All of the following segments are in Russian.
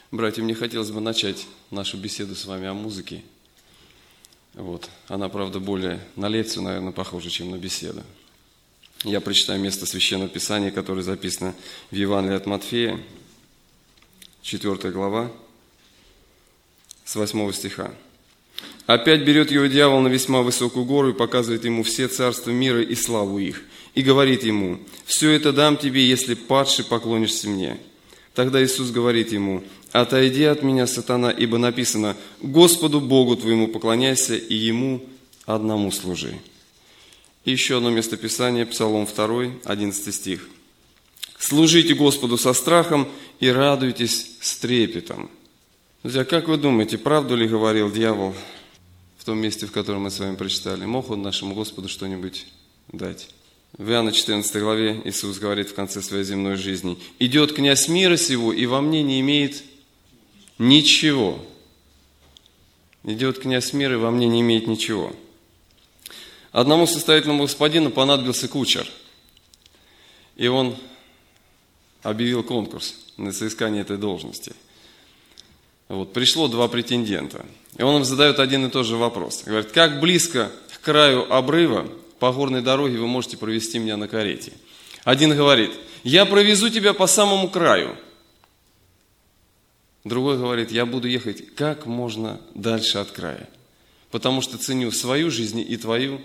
Братья, мне хотелось бы начать нашу беседу с вами о музыке. Она, правда, более на лекцию, наверное, похожа, чем на беседу. Я прочитаю место Священного Писания, которое записано в Евангелии от Матфея, 4 глава, с 8 стиха. «Опять берет его дьявол на весьма высокую гору и показывает ему все царства мира и славу их, и говорит ему: все это дам тебе, если падши поклонишься мне. Тогда Иисус говорит ему: отойди от меня, сатана, ибо написано: Господу Богу твоему поклоняйся и Ему одному служи». И еще одно местописание, Псалом 2, 11 стих. «Служите Господу со страхом и радуйтесь с трепетом». Друзья, как вы думаете, правду ли говорил дьявол в том месте, в котором мы с вами прочитали? Мог он нашему Господу что-нибудь дать? В Иоанна 14 главе Иисус говорит в конце своей земной жизни: «Идет князь мира сего, и во мне не имеет ничего». Идет князь мира, и во мне не имеет ничего. Одному состоятельному господину понадобился кучер, и он объявил конкурс на соискание этой должности. Пришло 2 претендента, и он им задает один и тот же вопрос. Говорит: как близко к краю обрыва по горной дороге вы можете провести меня на карете? Один говорит: я провезу тебя по самому краю. Другой говорит: я буду ехать как можно дальше от края, потому что ценю свою жизнь и твою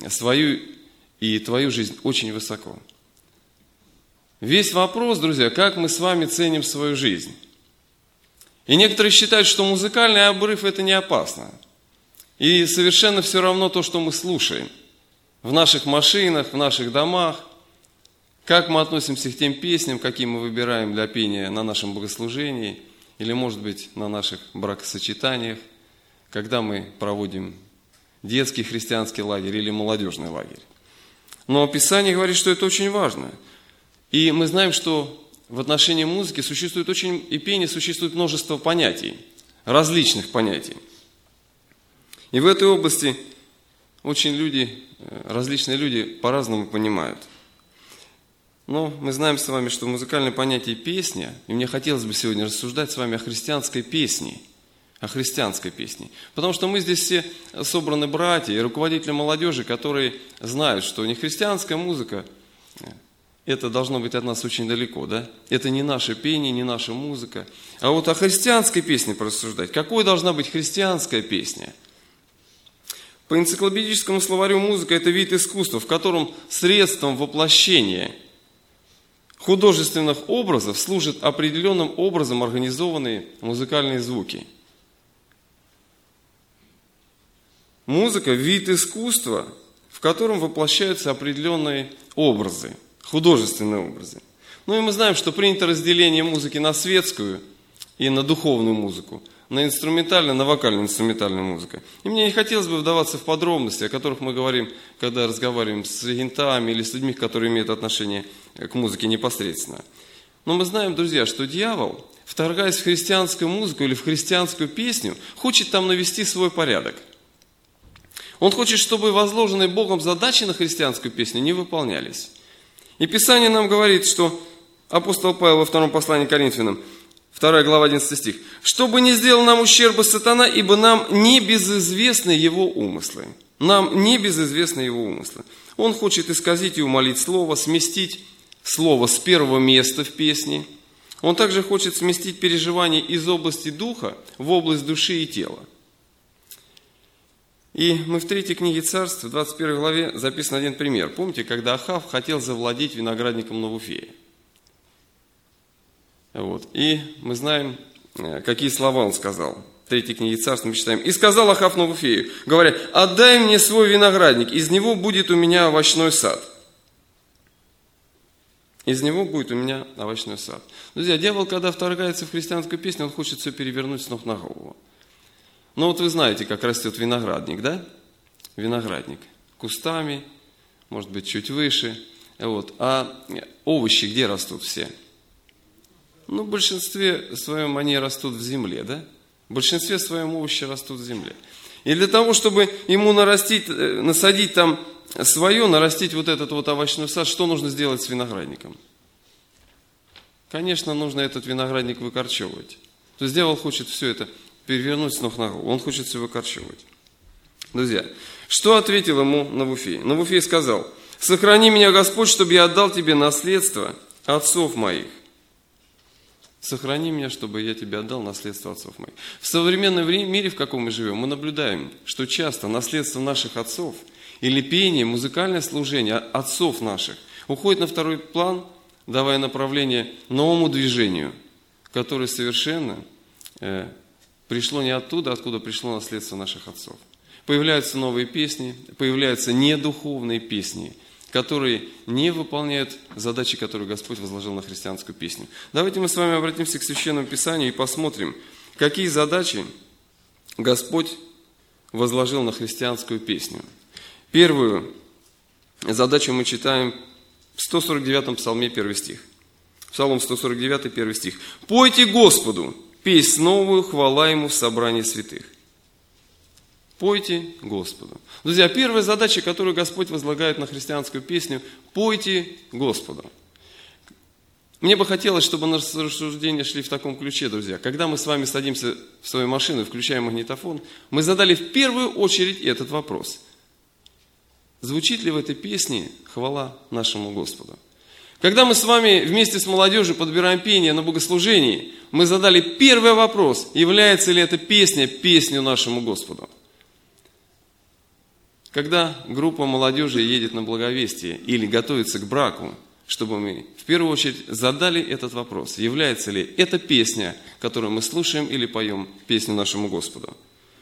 жизнь очень высоко. Весь вопрос, друзья, как мы с вами ценим свою жизнь. И некоторые считают, что музыкальный обрыв – это не опасно. И совершенно все равно то, что мы слушаем в наших машинах, в наших домах, как мы относимся к тем песням, какие мы выбираем для пения на нашем богослужении, или, может быть, на наших бракосочетаниях, когда мы проводим детский христианский лагерь или молодежный лагерь. Но Писание говорит, что это очень важно. И мы знаем, что в отношении музыки и пения существует множество понятий, различных понятий. И в этой области различные люди по-разному понимают. Но мы знаем с вами, что музыкальное понятие «песня», и мне хотелось бы сегодня рассуждать с вами о христианской песне, потому что мы здесь все собраны братья и руководители молодежи, которые знают, что не христианская музыка, это должно быть от нас очень далеко, да? Это не наше пение, не наша музыка. А о христианской песне порассуждать. Какой должна быть христианская песня? По энциклопедическому словарю музыка – это вид искусства, в котором средством воплощения художественных образов служат определенным образом организованные музыкальные звуки. Музыка – вид искусства, в котором воплощаются определенные образы, художественные образы. И мы знаем, что принято разделение музыки на светскую и на духовную музыку, на инструментальную, на вокально-инструментальную музыку. И мне не хотелось бы вдаваться в подробности, о которых мы говорим, когда разговариваем с регентами или с людьми, которые имеют отношение к музыке непосредственно. Но мы знаем, друзья, что дьявол, вторгаясь в христианскую музыку или в христианскую песню, хочет там навести свой порядок. Он хочет, чтобы возложенные Богом задачи на христианскую песню не выполнялись. И Писание нам говорит, что апостол Павел во 2 послании к Коринфянам, 2 глава, 11 стих: «Чтобы не сделал нам ущерба сатана, ибо нам не безызвестны его умыслы». Нам не безызвестны его умыслы. Он хочет исказить и умалить слово, сместить слово с первого места в песне. Он также хочет сместить переживания из области духа в область души и тела. И мы в 3 книге Царств, в 21 главе, записан один пример. Помните, когда Ахав хотел завладеть виноградником Навуфея? И мы знаем, какие слова он сказал. В 3 книге Царств мы читаем: «И сказал Ахав Навуфею, говоря: отдай мне свой виноградник, из него будет у меня овощной сад». Из него будет у меня овощной сад. Друзья, дьявол, когда вторгается в христианскую песню, он хочет все перевернуть с ног на голову. Вы знаете, как растет виноградник, да? Виноградник. Кустами, может быть, чуть выше. А овощи где растут все? В большинстве своем они растут в земле, да? В большинстве своем овощи растут в земле. И для того, чтобы ему нарастить этот овощной сад, что нужно сделать с виноградником? Конечно, нужно этот виноградник выкорчевывать. То есть дьявол хочет все это перевернуть с ног на голову. Он хочет все выкорчевывать. Друзья, что ответил ему Навуфей? Навуфей сказал: «Сохрани меня, Господь, чтобы я отдал тебе наследство отцов моих». Сохрани меня, чтобы я тебе отдал наследство отцов моих. В современном мире, в каком мы живем, мы наблюдаем, что часто наследство наших отцов или пение, музыкальное служение отцов наших уходит на второй план, давая направление новому движению, которое совершенно пришло не оттуда, откуда пришло наследство наших отцов. Появляются новые песни, появляются недуховные песни, которые не выполняют задачи, которые Господь возложил на христианскую песню. Давайте мы с вами обратимся к Священному Писанию и посмотрим, какие задачи Господь возложил на христианскую песню. Первую задачу мы читаем в 149-м псалме, 1 стих. Псалом 149, 1 стих. «Пойте Господу песнь новую, хвала Ему в собрании святых». Пойте Господу. Друзья, первая задача, которую Господь возлагает на христианскую песню – пойте Господу. Мне бы хотелось, чтобы наши рассуждения шли в таком ключе, друзья. Когда мы с вами садимся в свою машину и включаем магнитофон, мы задали в первую очередь этот вопрос. Звучит ли в этой песне хвала нашему Господу? Когда мы с вами вместе с молодежью подбираем пение на богослужении, мы задали первый вопрос: является ли эта песня песней нашему Господу? Когда группа молодежи едет на благовестие или готовится к браку, чтобы мы в первую очередь задали этот вопрос: является ли эта песня, которую мы слушаем или поем, песню нашему Господу?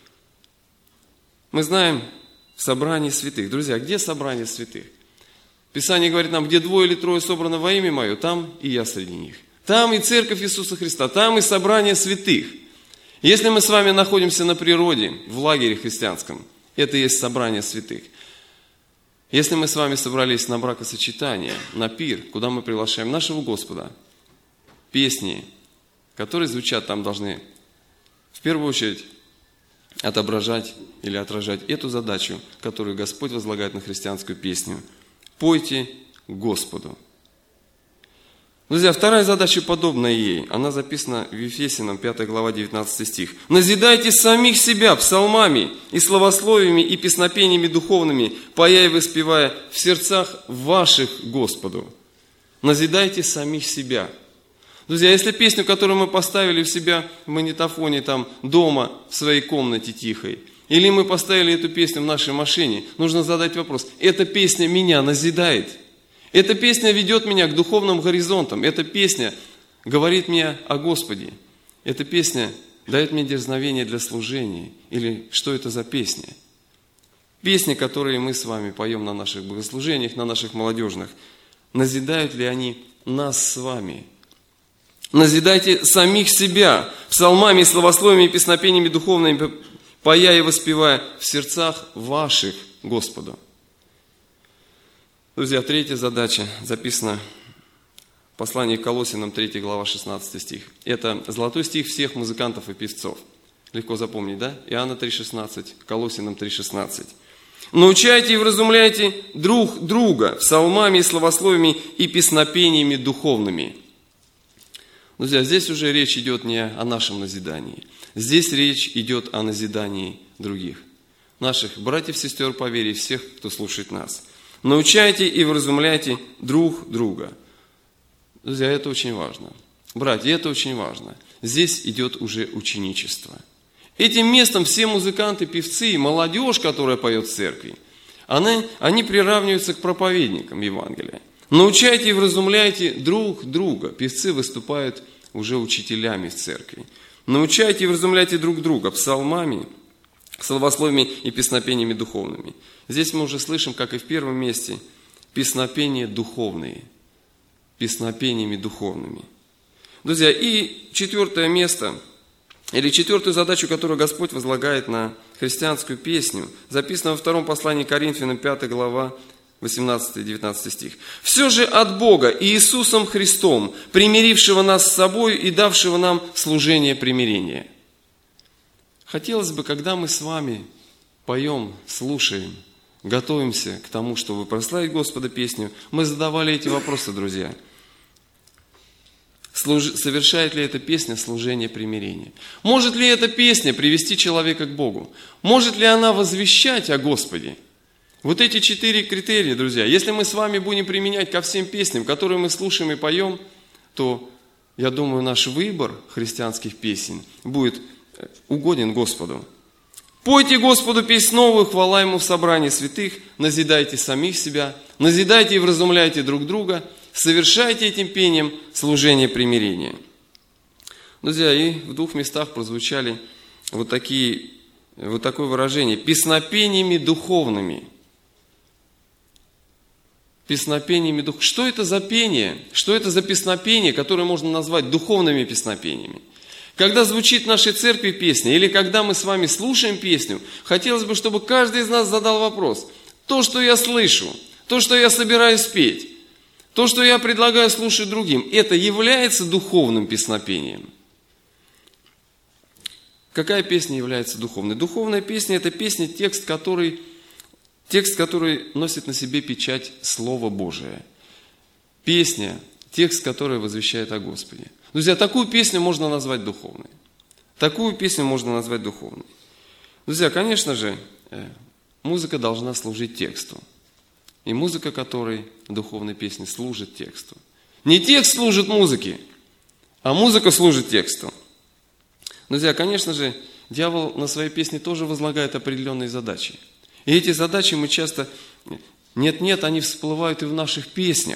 Мы знаем в собрании святых. Друзья, где собрание святых? Писание говорит нам: где 2 или 3 собраны во имя Мое, там и я среди них. Там и церковь Иисуса Христа, там и собрание святых. Если мы с вами находимся на природе, в лагере христианском, это и есть собрание святых. Если мы с вами собрались на бракосочетание, на пир, куда мы приглашаем нашего Господа, песни, которые звучат там, должны в первую очередь отображать или отражать эту задачу, которую Господь возлагает на христианскую песню. Пойте Господу. Друзья, вторая задача, подобная ей, она записана в Ефесянам, 5 глава, 19 стих. «Назидайте самих себя псалмами и славословиями и песнопениями духовными, поя и воспевая в сердцах ваших Господу». Назидайте самих себя. Друзья, если песню, которую мы поставили у себя в магнитофоне там дома, в своей комнате тихой, или мы поставили эту песню в нашей машине, нужно задать вопрос: эта песня меня назидает? Эта песня ведет меня к духовным горизонтам. Эта песня говорит мне о Господе. Эта песня дает мне дерзновение для служения. Или что это за песня? Песни, которые мы с вами поем на наших богослужениях, на наших молодежных, назидают ли они нас с вами? Назидайте самих себя псалмами, славословиями и песнопениями духовными, поя и воспевая в сердцах ваших Господу. Друзья, третья задача записана в послании к Колоссянам, 3 глава, 16 стих. Это золотой стих всех музыкантов и певцов. Легко запомнить, да? Иоанна 3,16, Колоссянам 3,16. «Научайте и вразумляйте друг друга псалмами, славословиями и песнопениями духовными». Друзья, здесь уже речь идет не о нашем назидании. Здесь речь идет о назидании других. Наших братьев, сестер по вере, всех, кто слушает нас. Научайте и вразумляйте друг друга. Друзья, это очень важно. Братья, это очень важно. Здесь идет уже ученичество. Этим местом все музыканты, певцы, молодежь, которая поет в церкви, они приравниваются к проповедникам Евангелия. Научайте и вразумляйте друг друга. Певцы выступают уже учителями в церкви. Научайте и вразумляйте друг друга псалмами, славословиями и песнопениями духовными. Здесь мы уже слышим, как и в первом месте, песнопения духовные. Песнопениями духовными. Друзья, и четвертое место, или четвертую задачу, которую Господь возлагает на христианскую песню, записано во втором послании к Коринфянам, 5 глава, 18-19 стих. «Все же от Бога и Иисусом Христом, примирившего нас с собой и давшего нам служение примирения». Хотелось бы, когда мы с вами поем, слушаем, готовимся к тому, чтобы прославить Господа песню, мы задавали эти вопросы, друзья. Совершает ли эта песня служение примирения? Может ли эта песня привести человека к Богу? Может ли она возвещать о Господе? Вот эти 4 критерия, друзья, если мы с вами будем применять ко всем песням, которые мы слушаем и поем, то, я думаю, наш выбор христианских песен будет угоден Господу. Пойте Господу песнь новую, хвала Ему в собрании святых, назидайте самих себя, назидайте и вразумляйте друг друга, совершайте этим пением служение примирения. Друзья, и в 2 местах прозвучали вот такое выражение: песнопениями духовными. Песнопениями духовными. Что это за пение? Что это за песнопение, которое можно назвать духовными песнопениями? Когда звучит в нашей церкви песня, или когда мы с вами слушаем песню, хотелось бы, чтобы каждый из нас задал вопрос: то, что я слышу, то, что я собираюсь петь, то, что я предлагаю слушать другим, это является духовным песнопением? Какая песня является духовной? Духовная песня – это песня, текст, который носит на себе печать Слова Божия. Песня, текст, который возвещает о Господе. Друзья, такую песню можно назвать духовной. Такую песню можно назвать духовной. Друзья, конечно же, музыка должна служить тексту. И музыка, которой духовной песни, служит тексту. Не текст служит музыке, а музыка служит тексту. Друзья, конечно же, дьявол на своей песне тоже возлагает определенные задачи. И эти задачи мы часто, нет-нет, они всплывают и в наших песнях.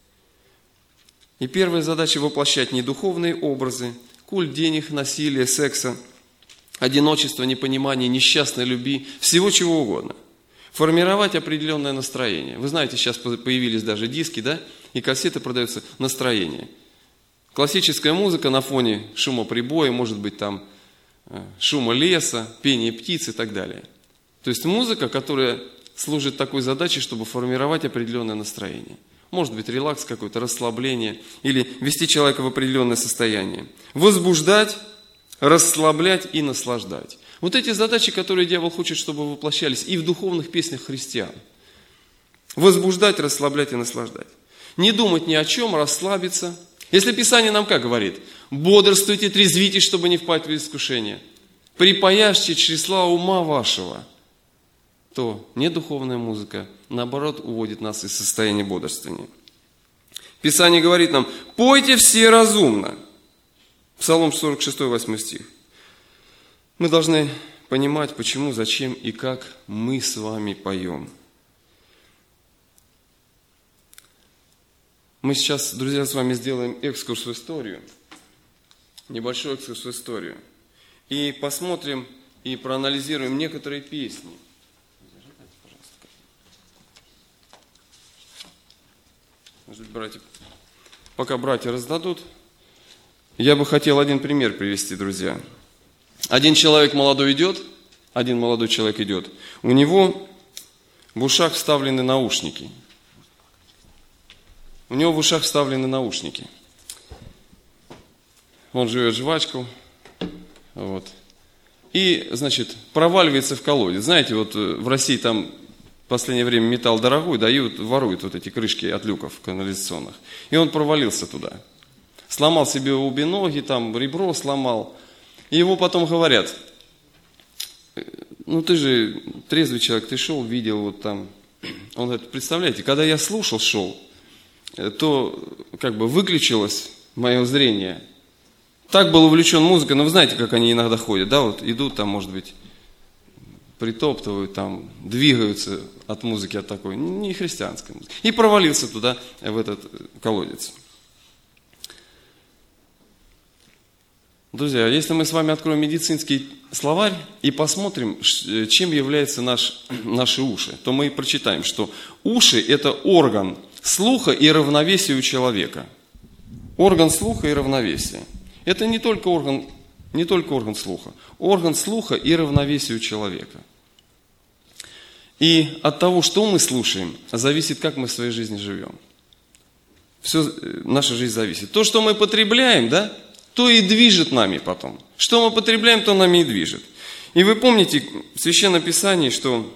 И первая задача – воплощать недуховные образы, культ денег, насилия, секса, одиночества, непонимания, несчастной любви, всего чего угодно. Формировать определенное настроение. Вы знаете, сейчас появились даже диски, да? И кассеты продаются настроение. Классическая музыка на фоне шума прибоя, может быть там шума леса, пения птиц и так далее. То есть музыка, которая служит такой задачей, чтобы формировать определенное настроение. Может быть релакс какой-то, расслабление или ввести человека в определенное состояние. Возбуждать, расслаблять и наслаждать. Вот эти задачи, которые дьявол хочет, чтобы воплощались и в духовных песнях христиан. Возбуждать, расслаблять и наслаждать. Не думать ни о чем, расслабиться. Если Писание нам как говорит? Бодрствуйте, трезвитесь, чтобы не впасть в искушение. Припаяшьте чресла ума вашего. То недуховная музыка, наоборот, уводит нас из состояния бодрствования. Писание говорит нам: пойте все разумно. Псалом 46, 8 стих. Мы должны понимать, почему, зачем и как мы с вами поем. Мы сейчас, друзья, с вами сделаем экскурс в историю, небольшой экскурс в историю, и посмотрим и проанализируем некоторые песни. Может быть, братья, пока братья раздадут, я бы хотел один пример привести, друзья. Один молодой человек идет, у него в ушах вставлены наушники. Он жует жвачку, вот. И, значит, проваливается в колодец. Знаете, вот в России там в последнее время металл дорогой, дают, воруют вот эти крышки от люков канализационных. И он провалился туда. Сломал себе обе ноги, там ребро сломал. И его потом говорят: ну ты же трезвый человек, ты шел, видел вот там. Он говорит: представляете, когда я слушал, шел, то как бы выключилось мое зрение. Так был увлечен музыкой, но вы знаете, как они иногда ходят, да, вот идут там, может быть, притоптывают, там, двигаются от музыки, от такой, не христианской музыки. И провалился туда, в этот колодец. Друзья, если мы с вами откроем медицинский словарь и посмотрим, чем являются наши уши, то мы прочитаем, что уши – это орган слуха и равновесия у человека. Орган слуха и равновесия. Это не только орган слуха. Орган слуха и равновесия у человека. И от того, что мы слушаем, зависит, как мы в своей жизни живем. Все, наша жизнь зависит. То, что мы потребляем, да, то и движет нами потом. Что мы потребляем, то нами и движет. И вы помните в Священном Писании, что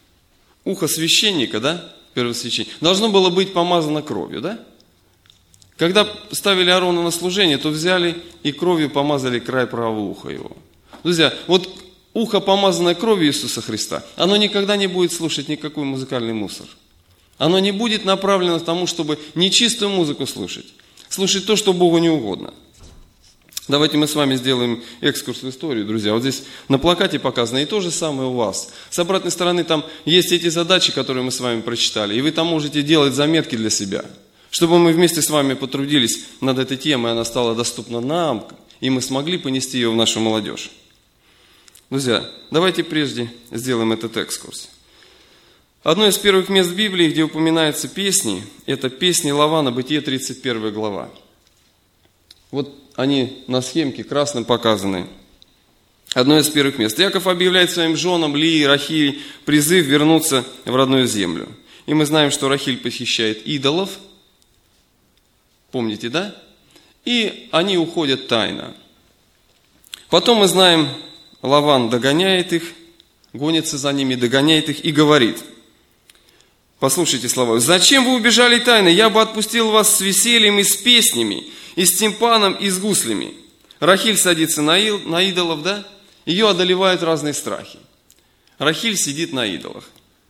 ухо священника, да, первосвященника, должно было быть помазано кровью, да? Когда ставили Аарона на служение, то взяли и кровью помазали край правого уха его. Друзья, вот ухо, помазанное кровью Иисуса Христа, оно никогда не будет слушать никакой музыкальный мусор. Оно не будет направлено к тому, чтобы нечистую музыку слушать. Слушать то, что Богу не угодно. Давайте мы с вами сделаем экскурс в историю, друзья. Вот здесь на плакате показано и то же самое у вас. С обратной стороны там есть эти задачи, которые мы с вами прочитали. И вы там можете делать заметки для себя. Чтобы мы вместе с вами потрудились над этой темой, она стала доступна нам, и мы смогли понести ее в нашу молодежь. Друзья, давайте прежде сделаем этот экскурс. Одно из первых мест в Библии, где упоминаются песни, это песни Лавана, Бытие, 31 глава. Вот они на схемке красным показаны. Одно из первых мест. Иаков объявляет своим женам Лии и Рахиль призыв вернуться в родную землю. И мы знаем, что Рахиль похищает идолов. Помните, да? И они уходят тайно. Потом мы знаем, Лаван догоняет их, гонится за ними, догоняет их и говорит. Послушайте слова. «Зачем вы убежали тайно? Я бы отпустил вас с весельем и с песнями, и с тимпаном, и с гуслями». Рахиль садится на идолов, да? Ее одолевают разные страхи. Рахиль сидит на идолах.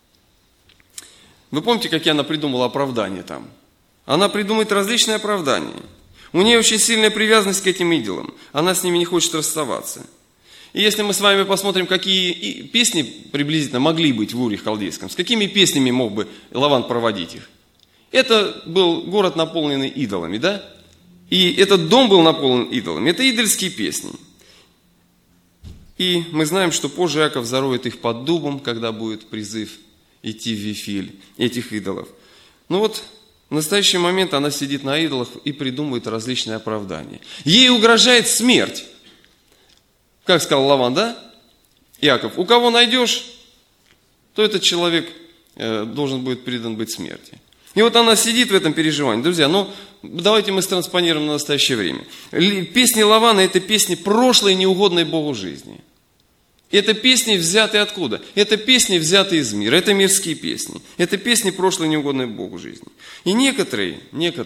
Вы помните, какие она придумала оправдания там? Она придумает различные оправдания. У нее очень сильная привязанность к этим идолам. Она с ними не хочет расставаться. И если мы с вами посмотрим, какие песни приблизительно могли быть в Уре Халдейском, с какими песнями мог бы Лаван проводить их? Это был город, наполненный идолами, да? И этот дом был наполнен идолами. Это идольские песни. И мы знаем, что позже Иаков зароет их под дубом, когда будет призыв идти в Вифиль, этих идолов. Ну вот, в настоящий момент она сидит на идолах и придумывает различные оправдания. Ей угрожает смерть. Как сказал Лаван, да? Иаков, у кого найдешь, то этот человек должен будет предан быть смерти. И вот она сидит в этом переживании. Друзья, ну давайте мы транспонируем на настоящее время. Песни Лавана – это песни прошлой, неугодной Богу жизни. Это песни взяты откуда? Это песни взяты из мира. Это мирские песни. Это песни прошлой, неугодной Богу жизни. И некоторые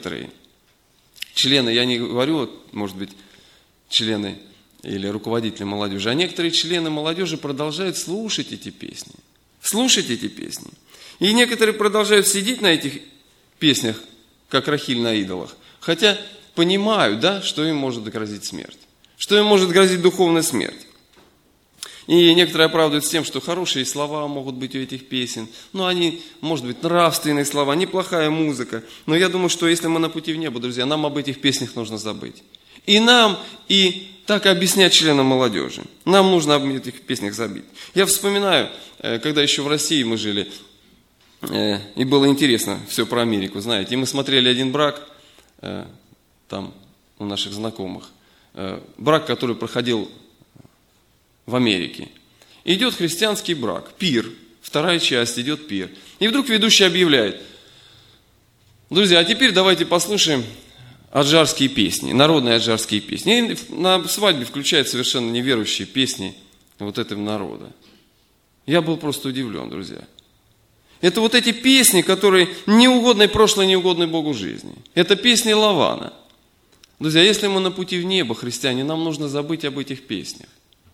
члены, я не говорю, может быть, члены или руководители молодежи, а некоторые члены молодежи продолжают слушать эти песни. Слушать эти песни. И некоторые продолжают сидеть на этих песнях, как Рахиль на идолах, хотя понимают, да, что им может грозить смерть. Что им может грозить духовная смерть. И некоторые оправдывают тем, что хорошие слова могут быть у этих песен, но они, может быть, нравственные слова, неплохая музыка. Но я думаю, что если мы на пути в небо, друзья, нам об этих песнях нужно забыть. И нам, и так объяснять членам молодежи. Нам нужно об этих песнях забыть. Я вспоминаю, когда еще в России мы жили, и было интересно все про Америку, знаете. И мы смотрели один брак, там у наших знакомых, брак, который проходил в Америке. Идет христианский брак, пир, вторая часть, идет пир. И вдруг ведущий объявляет: друзья, а теперь давайте послушаем аджарские песни, народные аджарские песни. И на свадьбе включают совершенно неверующие песни вот этого народа. Я был просто удивлен, друзья. Это вот эти песни, которые неугодны прошлой, неугодны Богу жизни. Это песни Лавана. Друзья, если мы на пути в небо, христиане, нам нужно забыть об этих песнях.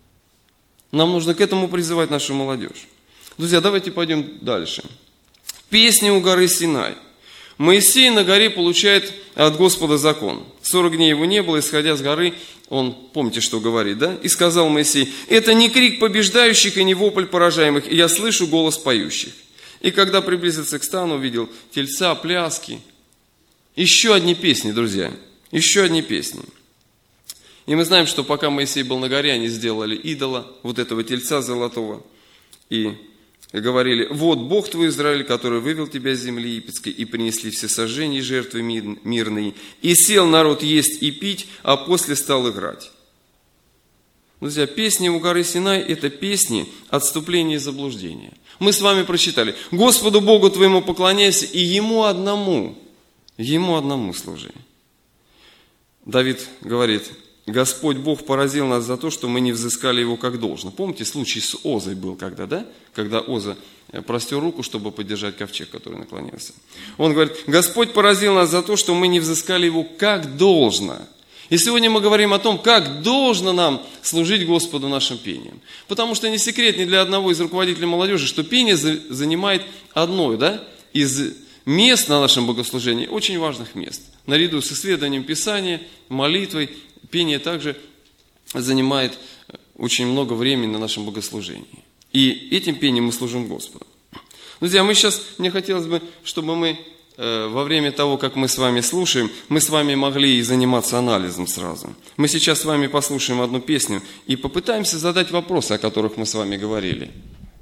Нам нужно к этому призывать нашу молодежь. Друзья, давайте пойдем дальше. Песни у горы Синай. Моисей на горе получает от Господа закон. 40 дней его не было, исходя с горы, он, помните, что говорит, да? И сказал Моисей: это не крик побеждающих и не вопль поражаемых, и я слышу голос поющих. И когда приблизился к стану, увидел тельца, пляски. Еще одни песни, друзья, еще одни песни. И мы знаем, что пока Моисей был на горе, они сделали идола, вот этого тельца золотого, и говорили: вот Бог твой Израиль, который вывел тебя из земли египетской, и принесли все сожжения и жертвы мирные, и сел народ есть и пить, а после стал играть. Друзья, песни у горы Синай – это песни отступления и заблуждения. Мы с вами прочитали: Господу Богу твоему поклоняйся, и Ему одному служи. Давид говорит: Господь Бог поразил нас за то, что мы не взыскали Его как должно. Помните, случай с Озой был когда, да? Когда Оза простер руку, чтобы поддержать ковчег, который наклонился. Он говорит, Господь поразил нас за то, что мы не взыскали Его как должно. И сегодня мы говорим о том, как должно нам служить Господу нашим пением. Потому что не секрет ни для одного из руководителей молодежи, что пение занимает одно, да, из мест на нашем богослужении, очень важных мест. Наряду с исследованием Писания, молитвой, пение также занимает очень много времени на нашем богослужении. И этим пением мы служим Господу. Друзья, мне хотелось бы, чтобы мы во время того, как мы с вами слушаем, мы с вами могли и заниматься анализом сразу. Мы сейчас с вами послушаем одну песню и попытаемся задать вопросы, о которых мы с вами говорили.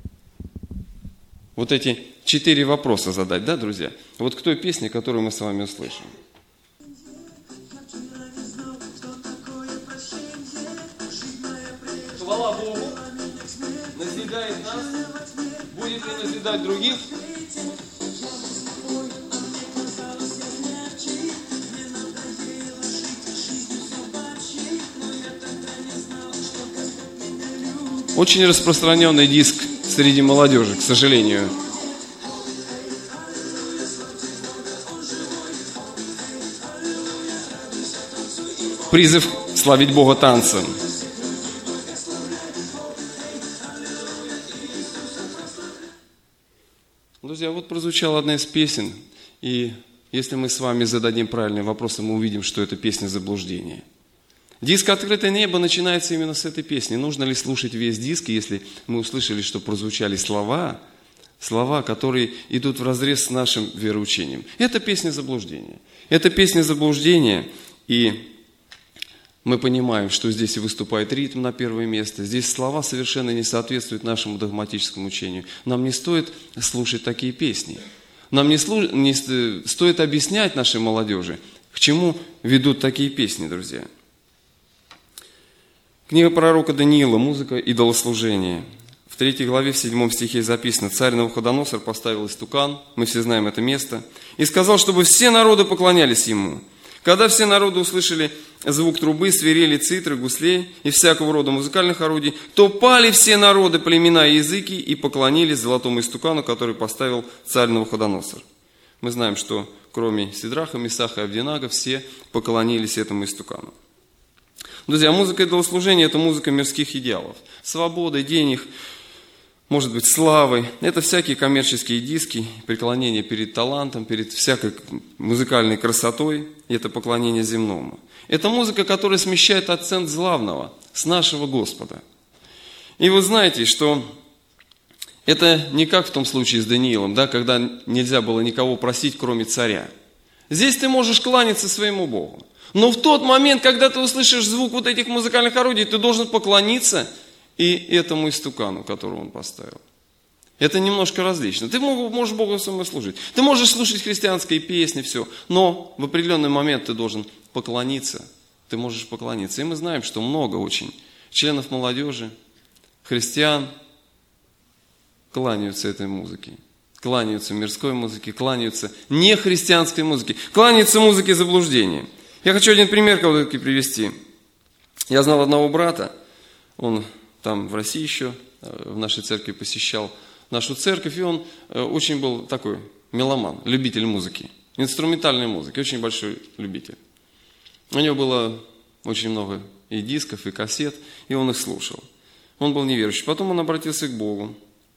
Вот эти 4 вопроса задать, да, друзья? Вот к той песне, которую мы с вами услышим. Хвала Богу, назидает нас, будет ли назидать других? Очень распространенный диск среди молодежи, к сожалению. Призыв славить Бога танцем. Друзья, вот прозвучала одна из песен, и если мы с вами зададим правильные вопросы, мы увидим, что это песня заблуждения. Диск «Открытое небо» начинается именно с этой песни. Нужно ли слушать весь диск, если мы услышали, что прозвучали слова, которые идут вразрез с нашим вероучением? Это песня заблуждения. Это песня заблуждения, и мы понимаем, что здесь и выступает ритм на первое место, здесь слова совершенно не соответствуют нашему догматическому учению. Нам не стоит слушать такие песни. Нам не стоит объяснять нашей молодежи, к чему ведут такие песни, друзья. Книга пророка Даниила, музыка идолослужения. В 3 главе, в 7 стихе записано: «Царь Навуходоносор поставил истукан», мы все знаем это место, «и сказал, чтобы все народы поклонялись ему. Когда все народы услышали звук трубы, свирели, цитры, гуслей и всякого рода музыкальных орудий, то пали все народы, племена и языки и поклонились золотому истукану, который поставил царь Навуходоносор». Мы знаем, что кроме Сидраха, Месаха и Авдинага все поклонились этому истукану. Друзья, музыка идолослужения – это музыка мирских идеалов. Свободы, денег, может быть, славы. Это всякие коммерческие диски, преклонение перед талантом, перед всякой музыкальной красотой. И это поклонение земному. Это музыка, которая смещает акцент с главного, с нашего Господа. И вы знаете, что это не как в том случае с Даниилом, да, когда нельзя было никого просить, кроме царя. Здесь ты можешь кланяться своему Богу. Но в тот момент, когда ты услышишь звук вот этих музыкальных орудий, ты должен поклониться и этому истукану, которого он поставил. Это немножко различно. Ты можешь Богу самому служить. Ты можешь слушать христианские песни, все. Но в определенный момент ты должен поклониться. Ты можешь поклониться. И мы знаем, что много очень членов молодежи, христиан кланяются этой музыке. Кланяются мирской музыке, кланяются нехристианской музыке, кланяются музыке заблуждения. Я хочу один пример кого-то привести. Я знал одного брата, он там в России еще, в нашей церкви посещал нашу церковь, и он очень был такой меломан, любитель музыки, инструментальной музыки, очень большой любитель. У него было очень много и дисков, и кассет, и он их слушал. Он был неверующий. Потом он обратился к Богу.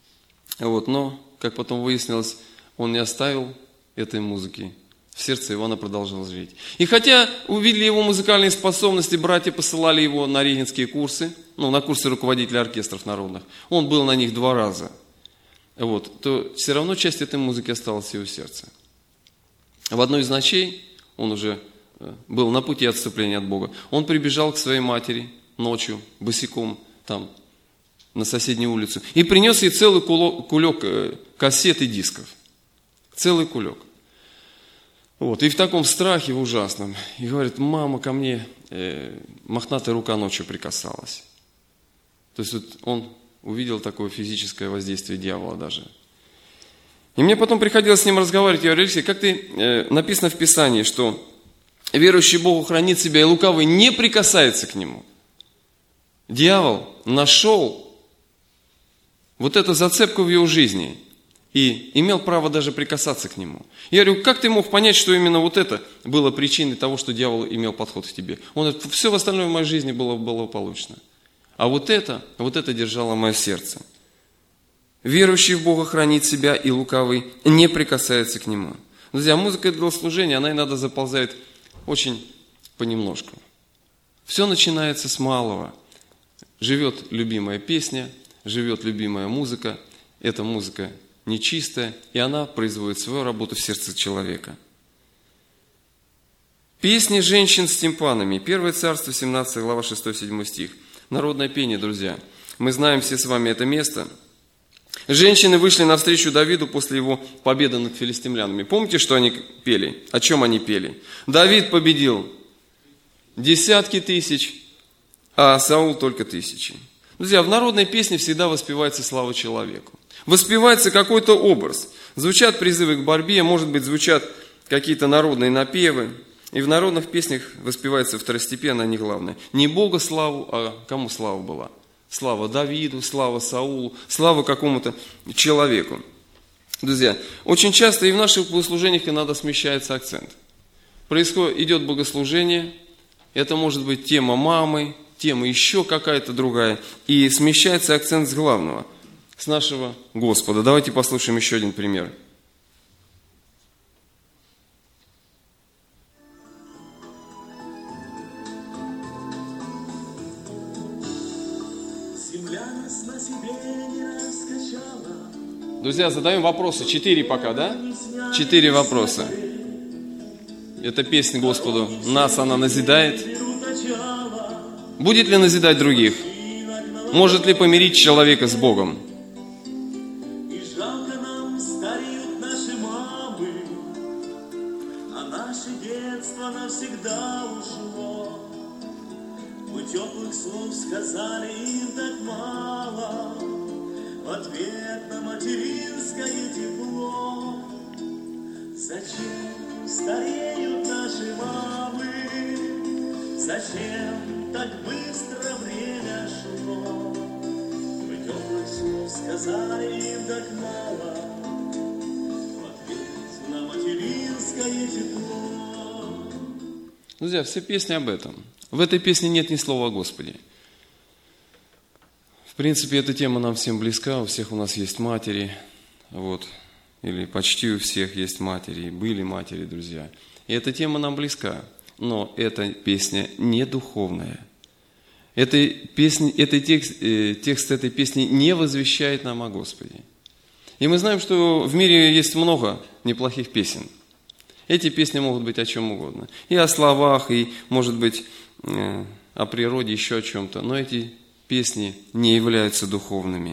Но, как потом выяснилось, он не оставил этой музыки. В сердце его она продолжала жить. И хотя увидели его музыкальные способности, братья посылали его на регентские курсы, на курсы руководителя оркестров народных. Он был на них 2 раза. То все равно часть этой музыки осталась в его сердце. В одной из ночей, он уже был на пути отступления от Бога, он прибежал к своей матери ночью, босиком, там, на соседнюю улицу, и принес ей целый кулек кассет и дисков. Целый кулек. И в таком страхе, в ужасном. И говорит: мама, ко мне мохнатая рука ночью прикасалась. То есть он увидел такое физическое воздействие дьявола даже. И мне потом приходилось с ним разговаривать. Я говорю: Алексей, как ты, написано в Писании, что верующий Богу хранит себя, и лукавый не прикасается к нему. Дьявол нашел вот эту зацепку в его жизни и имел право даже прикасаться к нему. Я говорю, как ты мог понять, что именно вот это было причиной того, что дьявол имел подход к тебе? Все остальное в моей жизни было благополучно. А вот это держало мое сердце. Верующий в Бога хранит себя, и лукавый не прикасается к нему. Друзья, музыка для служения, она иногда заползает очень понемножку. Все начинается с малого. Живет любимая песня, живет любимая музыка. Эта музыка нечистая, и она производит свою работу в сердце человека. Песни женщин с тимпанами. 1 Царство, 17 глава, 6-7 стих. Народное пение, друзья. Мы знаем все с вами это место. Женщины вышли навстречу Давиду после его победы над филистимлянами. Помните, что они пели? О чем они пели? Давид победил десятки тысяч, а Саул только тысячи. Друзья, в народной песне всегда воспевается слава человеку. Воспевается какой-то образ. Звучат призывы к борьбе, может быть, звучат какие-то народные напевы. И в народных песнях воспевается второстепенно, а не главное. Не Бога славу, а кому слава была? Слава Давиду, слава Саулу, слава какому-то человеку. Друзья, очень часто и в наших богослужениях иногда смещается акцент. Идет богослужение, это может быть тема мамы, тема еще какая-то другая, и смещается акцент с главного, с нашего Господа. Давайте послушаем еще один пример. Друзья, задаем вопросы. 4 пока, да? 4 вопроса. Эта песня Господу, нас она назидает. Будет ли назидать других? Может ли помирить человека с Богом? И жалко нам стареют наши мамы, а наше детство навсегда ушло. Мы теплых слов сказали им так мало, в ответ на материнское тепло. Зачем стареют наши мамы? Зачем так быстро время шло? Мы теплых слов сказали им так мало, в ответ на материнское тепло. Друзья, все песни об этом. В этой песне нет ни слова о Господе. В принципе, эта тема нам всем близка, у всех у нас есть матери, или почти у всех есть матери, и были матери, друзья. И эта тема нам близка, но эта песня не духовная. Текст этой песни не возвещает нам о Господе. И мы знаем, что в мире есть много неплохих песен. Эти песни могут быть о чем угодно. И о словах, и, может быть, о природе, еще о чем-то. Но эти песни не являются духовными.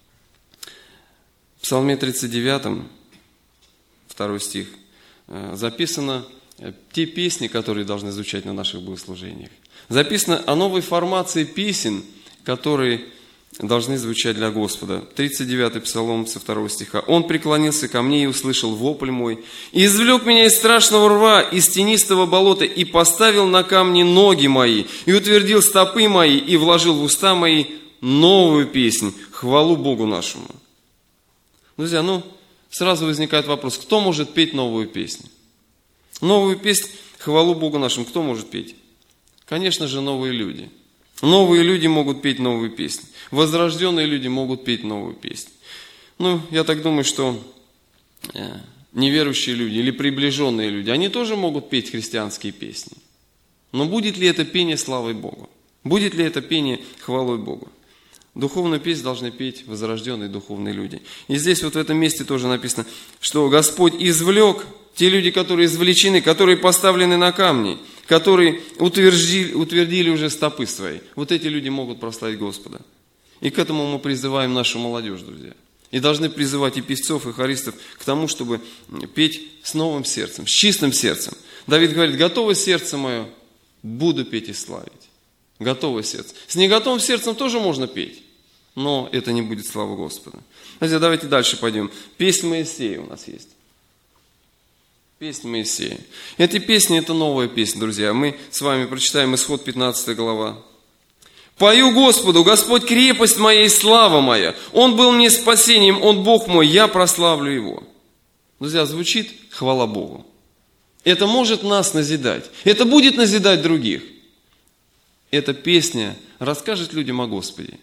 В Псалме 39, 2 стих, записано те песни, которые должны звучать на наших богослужениях. Записано о новой формации песен, которые должны звучать для Господа. 39-й Псалом со 2 стиха. «Он преклонился ко мне и услышал вопль мой, и извлек меня из страшного рва, из тенистого болота, и поставил на камни ноги мои, и утвердил стопы мои, и вложил в уста мои новую песнь, хвалу Богу нашему». Друзья, сразу возникает вопрос, кто может петь новую песню? Новую песнь, хвалу Богу нашему, кто может петь? Конечно же, новые люди. Новые люди могут петь новую песню. Возрожденные люди могут петь новую песню. Я так думаю, что неверующие люди или приближенные люди, они тоже могут петь христианские песни. Но будет ли это пение славой Богу? Будет ли это пение хвалой Богу? Духовную песнь должны петь возрожденные духовные люди. И здесь в этом месте тоже написано, что Господь извлек, те люди, которые извлечены, которые поставлены на камни, которые утвердили уже стопы свои. Вот эти люди могут прославить Господа. И к этому мы призываем нашу молодежь, друзья. И должны призывать и певцов, и хористов к тому, чтобы петь с новым сердцем, с чистым сердцем. Давид говорит, готово сердце мое, буду петь и славить. Готовое сердце. С неготовым сердцем тоже можно петь, но это не будет слава Господа. Друзья, давайте дальше пойдем. Песнь Моисея у нас есть. Песнь Моисея. Эти песни, это новая песня, друзья. Мы с вами прочитаем Исход 15 глава. «Пою Господу, Господь крепость моя и слава моя. Он был мне спасением, Он Бог мой, я прославлю Его». Друзья, звучит хвала Богу. Это может нас назидать. Это будет назидать других. Эта песня расскажет людям о Господе.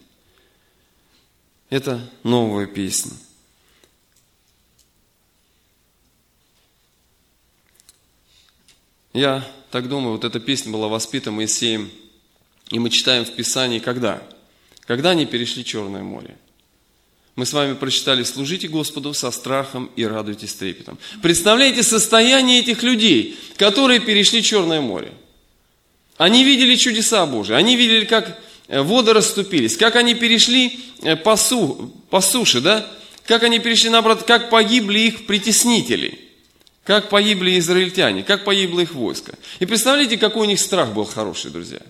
Это новая песня. Я так думаю, вот эта песня была воспита Моисеем, и мы читаем в Писании, когда? Когда они перешли Черное море. Мы с вами прочитали: «Служите Господу со страхом и радуйтесь трепетом». Представляете состояние этих людей, которые перешли Черное море. Они видели чудеса Божии, они видели, как воды расступились, как они перешли по суше, да? Как они перешли наоборот, как погибли их притеснители. Как погибли израильтяне, как погибло их войско. И представляете, какой у них страх был хороший, друзья.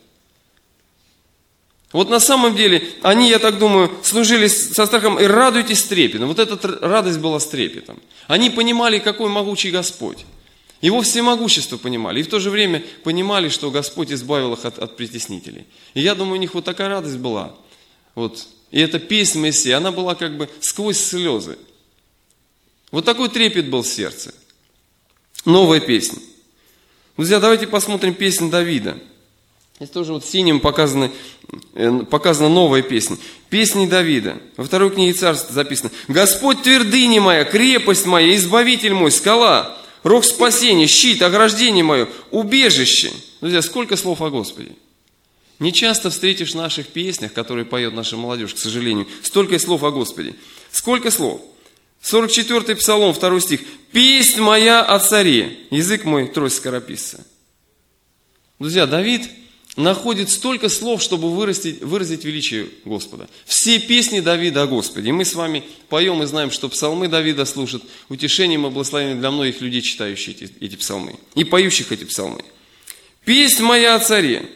Вот на самом деле, они, я так думаю, служили со страхом и радуйтесь трепетом. Вот эта радость была с трепетом. Они понимали, какой могучий Господь. Его всемогущество понимали. И в то же время понимали, что Господь избавил их от притеснителей. И я думаю, у них вот такая радость была. Вот. И эта песня Моисея, она была как бы сквозь слезы. Вот такой трепет был в сердце. Новая песня. Друзья, давайте посмотрим песню Давида. Здесь тоже вот синим показана новая песня. Песни Давида. Во второй книге Царств записано: «Господь твердыня моя, крепость моя, избавитель мой, скала, рог спасения, щит, ограждение мое, убежище». Друзья, сколько слов о Господе. Не часто встретишь в наших песнях, которые поет наша молодежь, к сожалению, столько слов о Господе. Сколько слов? 44-й Псалом, 2 стих. «Песнь моя о царе, язык мой трость скорописца». Друзья, Давид находит столько слов, чтобы выразить величие Господа. Все песни Давида о Господе. И мы с вами поем и знаем, что псалмы Давида служат утешением и благословением для многих людей, читающих эти псалмы и поющих эти псалмы. «Песнь моя о царе».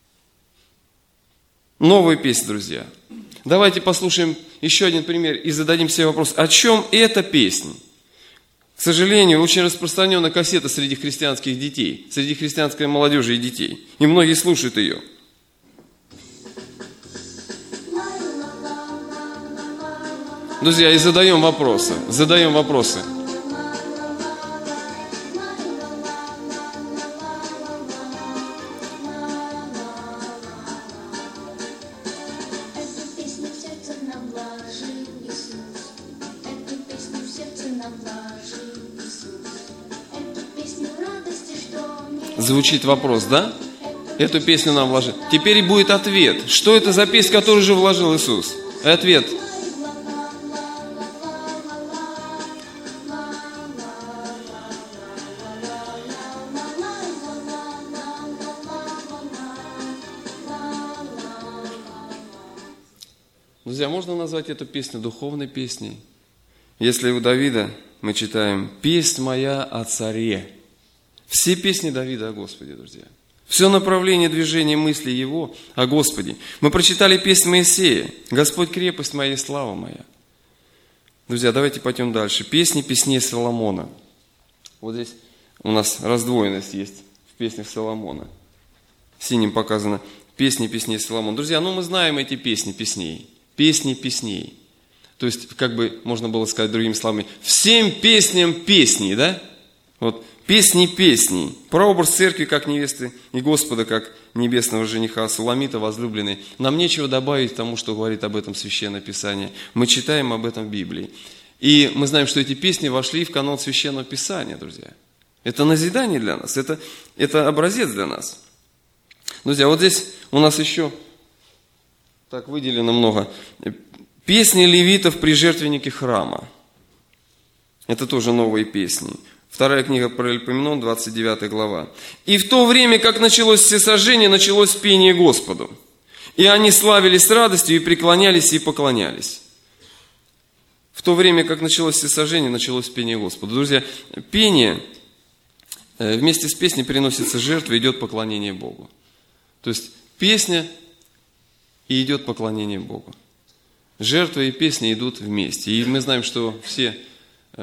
Новая песня, друзья. Давайте послушаем еще один пример и зададим себе вопрос: о чем эта песня? К сожалению, очень распространена кассета среди христианских детей, среди христианской молодежи и детей. И многие слушают ее. Друзья, и задаем вопросы. Звучит вопрос, да? Эту песню нам вложили. Теперь и будет ответ. Что это за песня, которую же вложил Иисус? И ответ. Друзья, можно назвать эту песню духовной песней? Если у Давида мы читаем: «Песнь моя о царе». Все песни Давида о Господе, друзья. Все направление движения мысли его о Господе. Мы прочитали песнь Моисея: «Господь крепость моя и слава моя». Друзья, давайте пойдем дальше. Песни песней Соломона. Вот здесь у нас раздвоенность есть в песнях Соломона. Синим показано песни песней Соломона. Друзья, мы знаем эти песни песней. Песни песней. То есть, как бы можно было сказать другими словами: всем песням песни, да? Вот. Песни песней. Прообраз церкви как невесты и Господа как небесного жениха, Суламита возлюбленный. Нам нечего добавить к тому, что говорит об этом Священное Писание. Мы читаем об этом в Библии. И мы знаем, что эти песни вошли в канон Священного Писания, друзья. Это назидание для нас, это образец для нас. Друзья, вот здесь у нас еще так выделено много. Песни левитов при жертвеннике храма. Это тоже новые песни. Вторая книга Паралипоменон, 29 глава. «И в то время, как началось всесожжение, началось пение Господу. И они славились с радостью, и преклонялись, и поклонялись». В то время, как началось всесожжение, началось пение Господу. Друзья, пение, вместе с песней приносится жертва, идет поклонение Богу. То есть песня и идет поклонение Богу. Жертва и песня идут вместе. И мы знаем, что все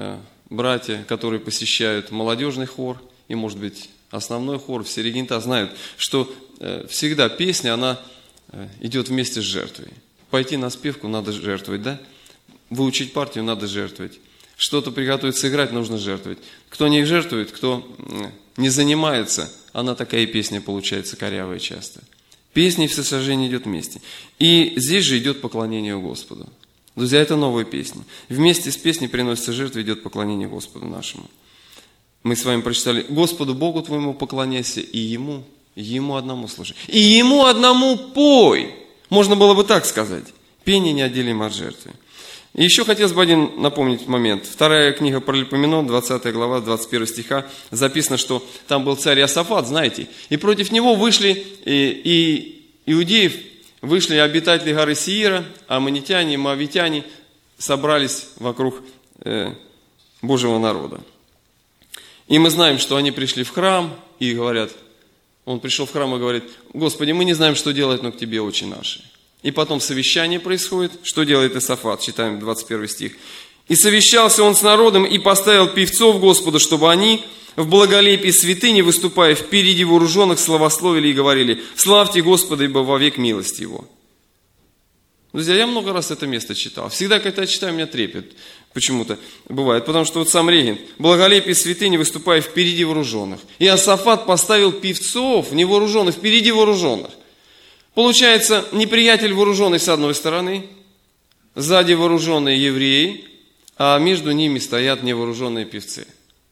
братья, которые посещают молодежный хор и, может быть, основной хор, все регента знают, что всегда песня, она идет вместе с жертвой. Пойти на спевку надо жертвовать, да? Выучить партию надо жертвовать. Что-то приготовить, сыграть нужно жертвовать. Кто не жертвует, кто не занимается, она такая и песня получается корявая часто. Песня и всесожжение идет вместе. И здесь же идет поклонение Господу. Друзья, это новая песня. Вместе с песней приносится жертва, идет поклонение Господу нашему. Мы с вами прочитали: Господу Богу твоему поклоняйся, и Ему одному служи. И Ему одному пой. Можно было бы так сказать. Пение неотделимо от жертвы. И еще хотелось бы один напомнить момент. Вторая книга Паралипоменон, 20 глава, 21 стиха, записано, что там был царь Иосафат, знаете, и против него вышли и иудеев, вышли обитатели горы Сеира, аммонитяне, моавитяне, собрались вокруг Божьего народа. И мы знаем, что они пришли в храм и говорят, он пришел в храм и говорит: Господи, мы не знаем, что делать, но к Тебе очи наши. И потом совещание происходит. Что делает Иосафат? Читаем 21 стих. «И совещался он с народом, и поставил певцов Господу, чтобы они в благолепии святыни, выступая впереди вооруженных, славословили и говорили: славьте Господа, ибо вовек милость Его». Друзья, я много раз это место читал. Всегда, когда я читаю, у меня трепет почему-то бывает. Потому что вот сам регент: благолепие святыни, выступая впереди вооруженных. И Иосафат поставил певцов невооруженных впереди вооруженных. Получается, неприятель вооруженный с одной стороны, сзади вооруженные евреи, а между ними стоят невооруженные певцы.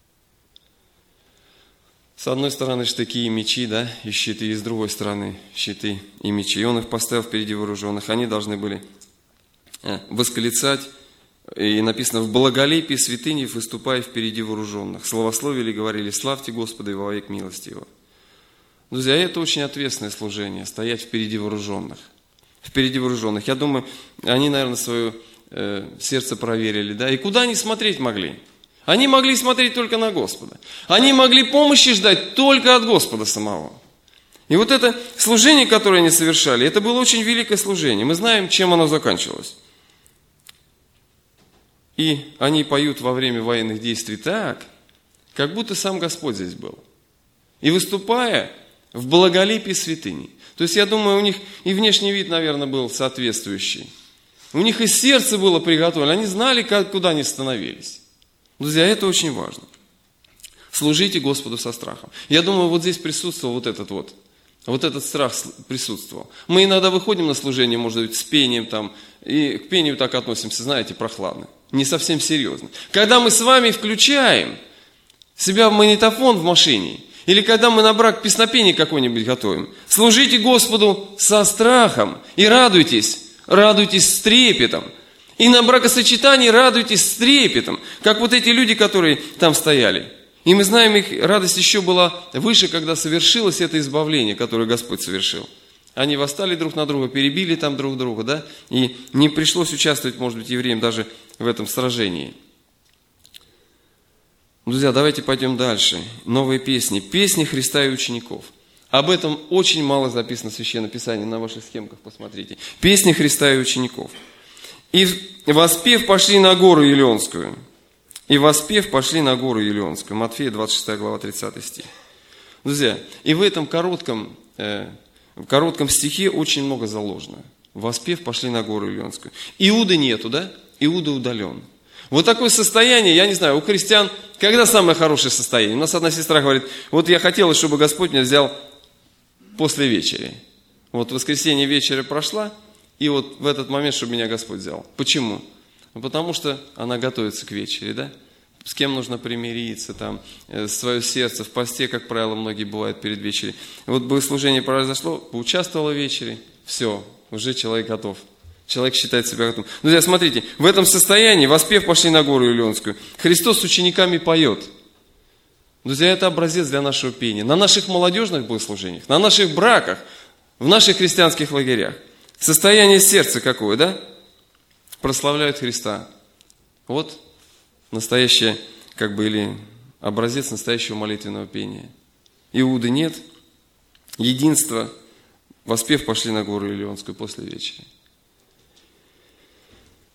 С одной стороны штыки и мечи, да, и щиты, и с другой стороны щиты и мечи. И он их поставил впереди вооруженных. Они должны были восклицать, и написано: в благолепии святыни, выступая впереди вооруженных. Славословили и говорили: славьте Господа, и вовек милость Его. Друзья, это очень ответственное служение, стоять впереди вооруженных. Впереди вооруженных. Я думаю, они, наверное, свое сердце проверили, да, и куда они смотреть могли? Они могли смотреть только на Господа. Они могли помощи ждать только от Господа самого. И вот это служение, которое они совершали, это было очень великое служение. Мы знаем, чем оно заканчивалось. И они поют во время военных действий так, как будто сам Господь здесь был. И выступая в благолепии святыни. То есть, я думаю, у них и внешний вид, наверное, был соответствующий. У них и сердце было приготовлено. Они знали, куда они становились. Друзья, это очень важно. Служите Господу со страхом. Я думаю, вот здесь присутствовал вот этот страх присутствовал. Мы иногда выходим на служение, может быть, с пением там, и к пению так относимся, знаете, прохладно. Не совсем серьезно. Когда мы с вами включаем себя в магнитофон в машине, или когда мы на брак песнопение какое-нибудь готовим, служите Господу со страхом и радуйтесь с трепетом. И на бракосочетании радуйтесь с трепетом, как вот эти люди, которые там стояли. И мы знаем, их радость еще была выше, когда совершилось это избавление, которое Господь совершил. Они восстали друг на друга, перебили там друг друга, да, и не пришлось участвовать, может быть, евреям даже в этом сражении. Друзья, давайте пойдем дальше. Новые песни. Песни Христа и учеников. Об этом очень мало записано в Священном Писании. На ваших схемках посмотрите. Песни Христа и учеников. И воспев пошли на гору Елеонскую. Матфея 26 глава 30 стих. Друзья, и в этом коротком стихе очень много заложено. Воспев пошли на гору Елеонскую. Иуды нету, да? Иуда удален. Вот такое состояние, я не знаю, у христиан, когда самое хорошее состояние? У нас одна сестра говорит: вот я хотела, чтобы Господь меня взял после вечери. Вот воскресенье вечеря прошла, и вот в этот момент, чтобы меня Господь взял. Почему? Потому что она готовится к вечере, да? С кем нужно примириться, там, свое сердце в посте, как правило, многие бывают перед вечерей. Вот богослужение произошло, поучаствовала в вечере, все, уже человек готов. Человек считает себя готовым. Друзья, смотрите, в этом состоянии, воспев пошли на гору Елеонскую, Христос с учениками поет. Друзья, это образец для нашего пения. На наших молодежных богослужениях, на наших браках, в наших христианских лагерях. Состояние сердца какое, да? Прославляют Христа. Вот настоящее, или образец настоящего молитвенного пения. Иуды нет, единство, воспев пошли на гору Елеонскую после вечери.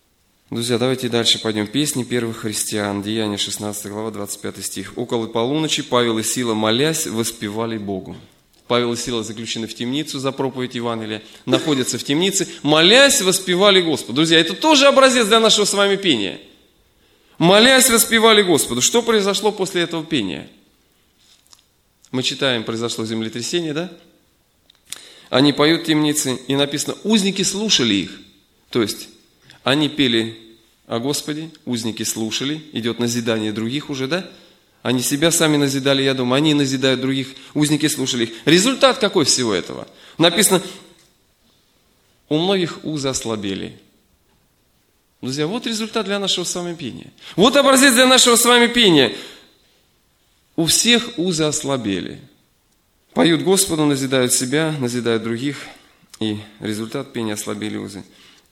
Друзья, давайте дальше пойдем. Песни первых христиан, Деяния 16 глава, 25 стих. «Около полуночи Павел и Сила, молясь, воспевали Богу». Павел и Сила заключены в темницу за проповедь Евангелия, находятся в темнице, молясь, воспевали Господу. Друзья, это тоже образец для нашего с вами пения. Молясь, воспевали Господу. Что произошло после этого пения? Мы читаем, произошло землетрясение, да? Они поют в темнице, и написано, узники слушали их. То есть, они пели о Господе, узники слушали, идет назидание других уже, да? Они себя сами назидали, я думаю, они назидают других, узники слушали их. Результат какой всего этого? Написано, у многих узы ослабели. Друзья, вот результат для нашего с вами пения. Вот образец для нашего с вами пения. У всех узы ослабели. Поют Господу, назидают себя, назидают других, и результат пения ослабели узы.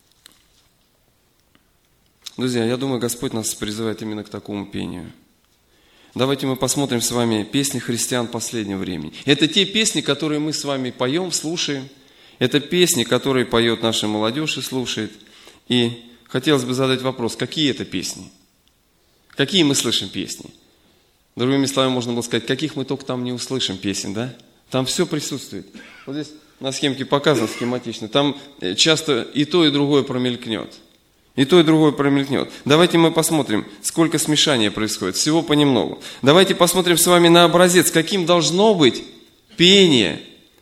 Друзья, я думаю, Господь нас призывает именно к такому пению. Давайте мы посмотрим с вами песни христиан последнего времени. Это те песни, которые мы с вами поем, слушаем. Это песни, которые поет наша молодежь и слушает. И хотелось бы задать вопрос, какие это песни? Какие мы слышим песни? Другими словами, можно было сказать, каких мы только там не услышим песен, да? Там все присутствует. Вот здесь на схемке показано схематично. Там часто и то, и другое промелькнет. И то, и другое промелькнет. Давайте мы посмотрим, сколько смешания происходит. Всего понемногу. Давайте посмотрим с вами на образец, каким должно быть пение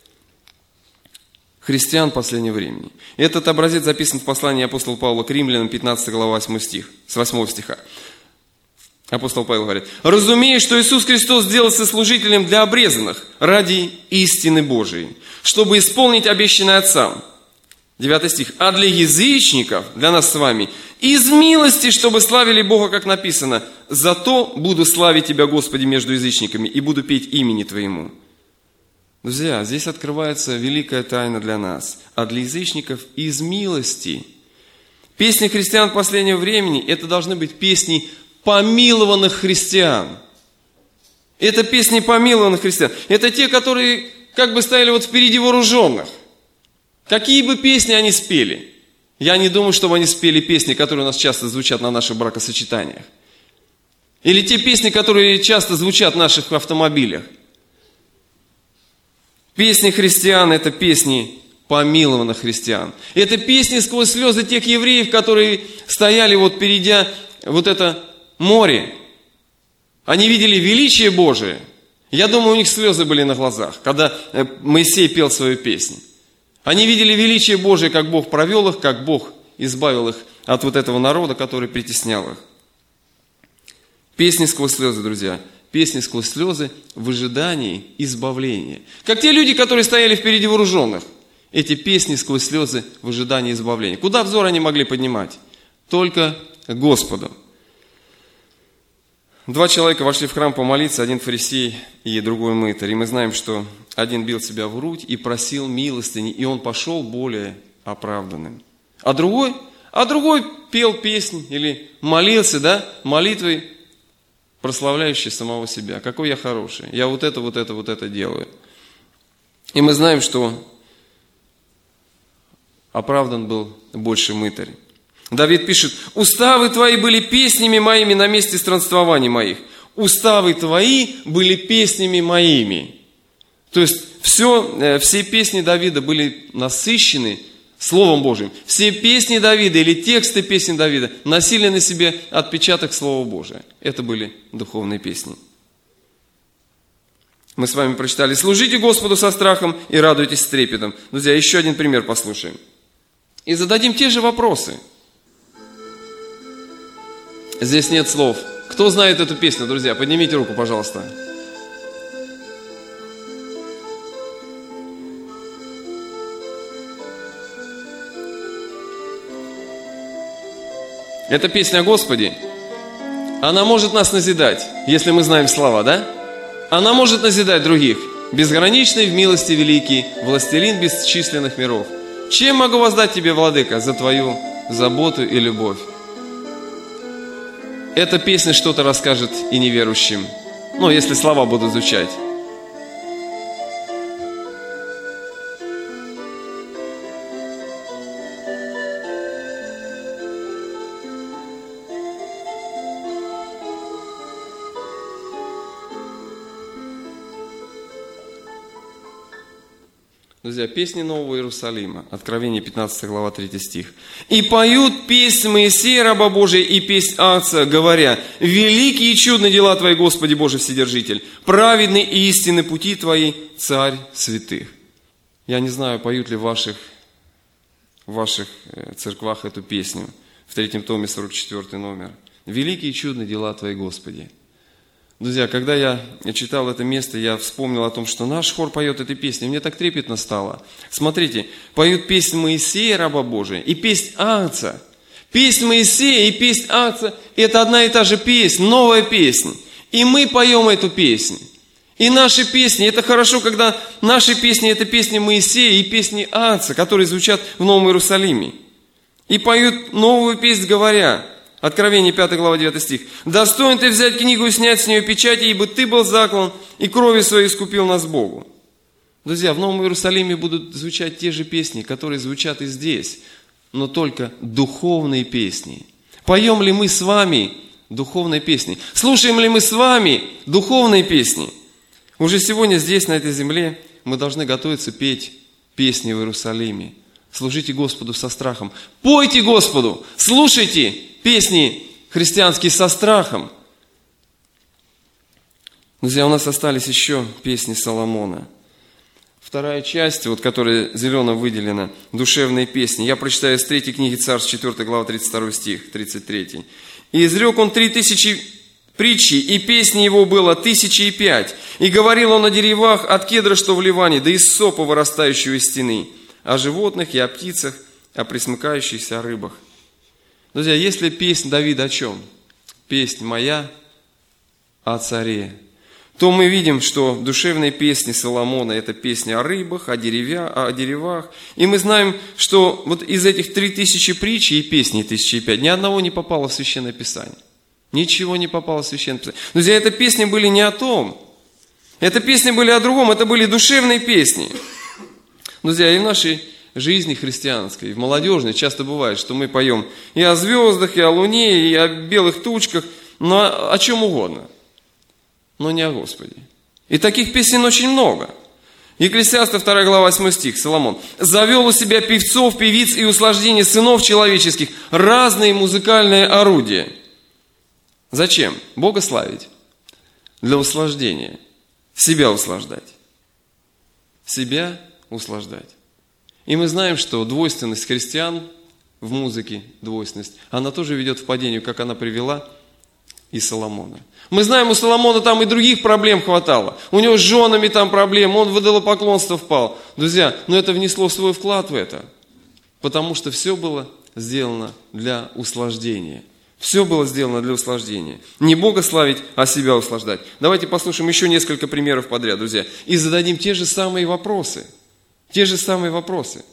христиан последнего времени. Этот образец записан в послании апостола Павла к римлянам, 15 глава, 8 стих, с 8 стиха. Апостол Павел говорит, «Разумея, что Иисус Христос сделался служителем для обрезанных ради истины Божией, чтобы исполнить обещанное Отцам». 9 стих. «А для язычников, для нас с вами, из милости, чтобы славили Бога, как написано, зато буду славить Тебя, Господи, между язычниками, и буду петь имени Твоему». Друзья, здесь открывается великая тайна для нас. А для язычников из милости. Песни христиан последнего времени, это должны быть песни помилованных христиан. Это песни помилованных христиан. Это те, которые как бы стояли вот впереди вооруженных. Какие бы песни они спели? Я не думаю, чтобы они спели песни, которые у нас часто звучат на наших бракосочетаниях. Или те песни, которые часто звучат в наших автомобилях. Песни христиан – это песни помилованных христиан. Это песни сквозь слезы тех евреев, которые стояли вот перейдя вот это море. Они видели величие Божие. Я думаю, у них слезы были на глазах, когда Моисей пел свою песню. Они видели величие Божие, как Бог провел их, как Бог избавил их от вот этого народа, который притеснял их. Песни сквозь слезы, друзья. Песни сквозь слезы в ожидании избавления. Как те люди, которые стояли впереди вооруженных. Эти песни сквозь слезы в ожидании избавления. Куда взор они могли поднимать? Только к Господу. 2 человека вошли в храм помолиться, один фарисей и другой мытарь. И мы знаем, что один бил себя в грудь и просил милостыни, и он пошел более оправданным. А другой пел песнь или молился, да, молитвой, прославляющей самого себя. Какой я хороший, я вот это делаю. И мы знаем, что оправдан был больше мытарь. Давид пишет, «Уставы твои были песнями моими на месте странствований моих». Уставы твои были песнями моими. То есть все песни Давида были насыщены Словом Божьим. Все песни Давида или тексты песен Давида носили на себе отпечаток Слова Божия. Это были духовные песни. Мы с вами прочитали, «Служите Господу со страхом и радуйтесь с трепетом». Друзья, еще один пример послушаем. И зададим те же вопросы. Здесь нет слов. Кто знает эту песню, друзья? Поднимите руку, пожалуйста. Это песня о Господе. Она может нас назидать, если мы знаем слова, да? Она может назидать других. Безграничный в милости великий, властелин бесчисленных миров. Чем могу воздать тебе, Владыка, за твою заботу и любовь? Эта песня что-то расскажет и неверующим. Ну, если слова будут звучать. Друзья, песни Нового Иерусалима, Откровение 15 глава 3 стих. «И поют песнь Моисея, раба Божия, и песнь Агнца, говоря, великие и чудные дела Твои, Господи Боже Вседержитель, праведны и истинны пути Твои, Царь святых». Я не знаю, поют ли в ваших церквах эту песню. В 3 томе 44 номер. «Великие и чудные дела Твои, Господи». Друзья, когда я читал это место, я вспомнил о том, что наш хор поет эту песню. Мне так трепетно стало. Смотрите, поют песнь Моисея, раба Божия, и песнь Агнца. Песнь Моисея и песнь Агнца – это одна и та же песня, новая песня. И мы поем эту песню. И наши песни, это хорошо, когда наши песни – это песни Моисея и песни Агнца, которые звучат в Новом Иерусалиме. И поют новую песнь, говоря, Откровение 5 глава 9 стих. «Достоин ты взять книгу и снять с нее печати, ибо ты был заклан, и кровью своей искупил нас Богу». Друзья, в Новом Иерусалиме будут звучать те же песни, которые звучат и здесь, но только духовные песни. Поем ли мы с вами духовные песни? Слушаем ли мы с вами духовные песни? Уже сегодня здесь, на этой земле, мы должны готовиться петь песни в Иерусалиме. Служите Господу со страхом. Пойте Господу, слушайте песни христианские со страхом. Друзья, у нас остались еще песни Соломона. Вторая часть, которая зелено выделена, душевные песни. Я прочитаю из 3 книги Царств, 4 глава, 32 стих, 33. «И изрек он 3000 притчи, и песни его было 1005. И говорил он о деревах от кедра, что в Ливане, да из сопа, вырастающего из стены, о животных и о птицах, о пресмыкающихся рыбах». Друзья, если песнь Давида о чем? Песнь моя о царе. То мы видим, что душевные песни Соломона – это песни о рыбах, о деревах. И мы знаем, что вот из этих 3000 притч и песней 1005 ни одного не попало в Священное Писание. Ничего не попало в Священное Писание. Друзья, это песни были не о том. Это песни были о другом. Это были душевные песни. Друзья, и в нашей жизни христианской, и в молодежной часто бывает, что мы поем и о звездах, и о луне, и о белых тучках, но о чем угодно, но не о Господе. И таких песен очень много. Екклесиаста 2 глава 8 стих, Соломон. «Завел у себя певцов, певиц и услаждений сынов человеческих, разные музыкальные орудия». Зачем? Бога славить. Для услаждения. Себя услаждать. Себя услаждать. И мы знаем, что двойственность христиан в музыке, двойственность, она тоже ведет к падению, как она привела и Соломона. Мы знаем, у Соломона там и других проблем хватало. У него с женами там проблемы, он в идолопоклонство впал. Друзья, но это внесло свой вклад в это, потому что все было сделано для услаждения. Все было сделано для услаждения. Не Бога славить, а себя услаждать. Давайте послушаем еще несколько примеров подряд, друзья, и зададим те же самые вопросы. Те же самые вопросы.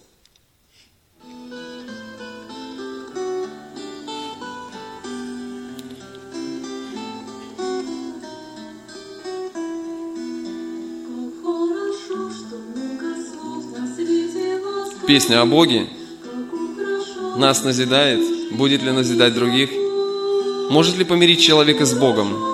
Песня о Боге нас назидает, будет ли назидать других? Может ли помирить человека с Богом?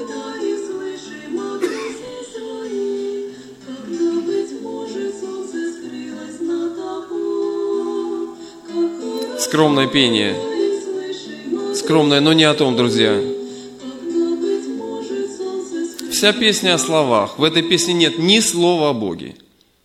Скромное пение. Скромное, но не о том, друзья. Вся песня о словах. В этой песне нет ни слова о Боге.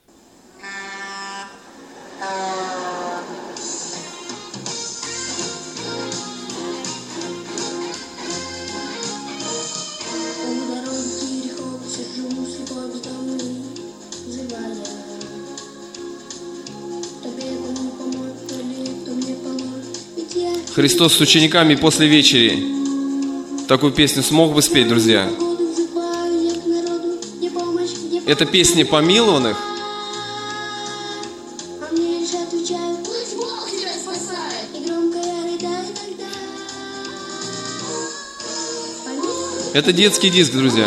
Христос с учениками после вечери такую песню смог бы спеть, друзья? Это песни помилованных? Это детский диск, друзья.